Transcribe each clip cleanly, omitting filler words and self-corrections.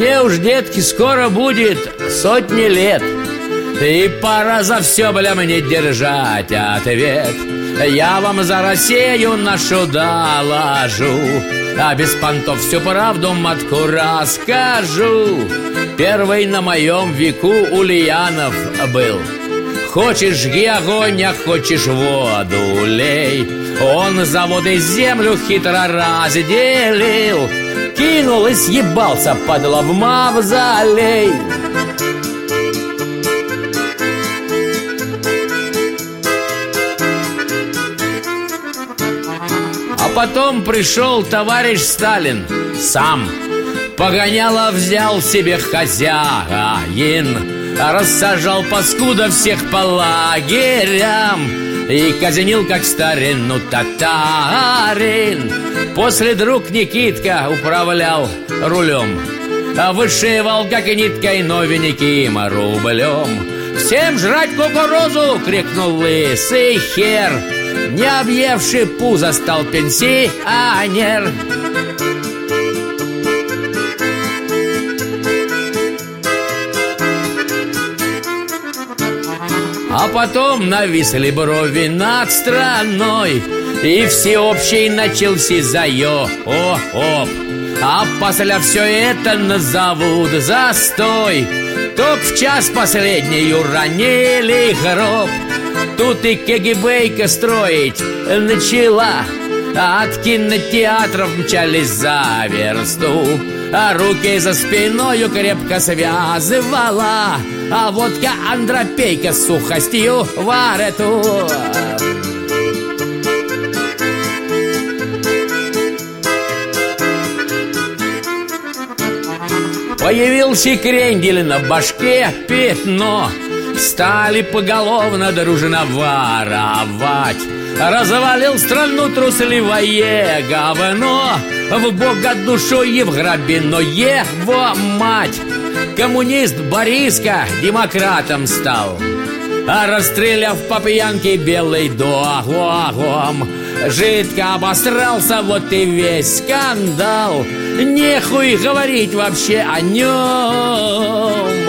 Мне уж, детки, скоро будет 100 лет, и пора за все, бля, мне держать ответ. Я вам за Россию нашу доложу, а без понтов всю правду матку расскажу. Первый на моем веку Ульянов был. Хочешь, жги огонь, а хочешь, воду лей. Он завод и землю хитро разделил, кинул и съебался, падла, в мавзолей. А потом пришел товарищ Сталин сам. Погоняло взял себе хозяин, рассажал паскуда всех по лагерям и казнил, как старину татарин. После друг Никитка управлял рулем, а вышивал, как и ниткой, новеньким рублем. «Всем жрать кукурузу!» — крикнул лысый хер. Не объевший пузо стал пенсионер. А потом нависли брови над страной, и всеобщий начался заёб. А после все это назовут застой. Только в час последний уронили гроб. Тут и КГБ-ка строить начала, а от кинотеатров мчались за версту, а руки за спиною крепко связывала, а водка Андропейка с сухостью во рту. Появился крендель, на башке пятно. Стали поголовно дружно воровать. Развалил страну трусливое говно, в бога душой и в грабино его мать. Коммунист Бориска демократом стал, а расстреляв по пьянке белый дом. Жидко обосрался, вот и весь скандал. Нехуй говорить вообще о нем.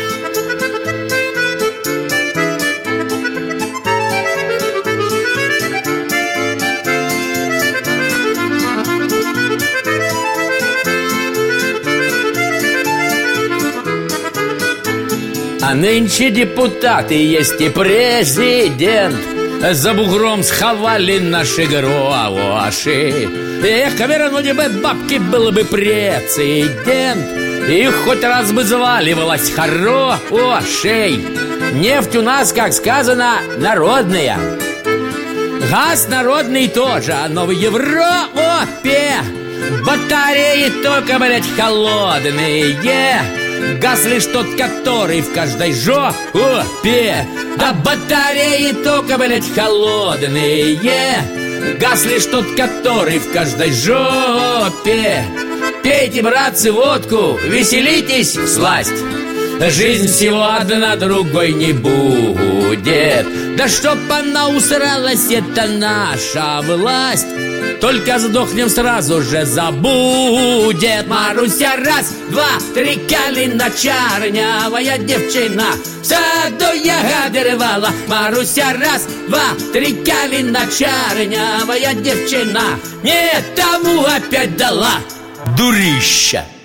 А нынче депутаты есть и президент. За бугром сховали наши гроши. Эх, вернули бы бабки, был бы прецедент. Их хоть раз бы заваливалась хорошей. Нефть у нас, как сказано, народная. Газ народный тоже, но в Европе батареи только, блять, холодные. Газ лишь тот, который в каждой жопе. Да батареи только, блять, холодные. Газ лишь тот, который в каждой жопе. Пейте, братцы, водку, веселитесь всласть. Жизнь всего одна, другой не будет. Да чтоб она усралась, это наша власть. Только сдохнем, сразу же забудет. Маруся, раз, два, три, калина чарнявая девчина в саду ягоды рвала. Маруся, раз, два, три, калина чарнявая девчина не тому опять дала. Дурища!